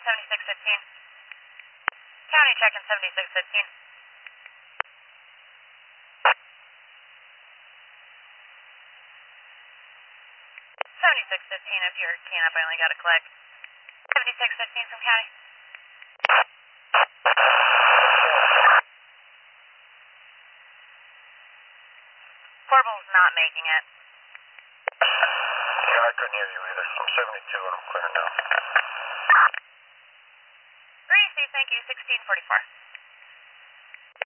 7615. County checking 7615. 7615, if you're keying up, I only got a click. 7615 from county. Portable's not making it. Yeah, I couldn't hear you either. I'm 72 and I'm clear now. Gracie, thank you, 1644.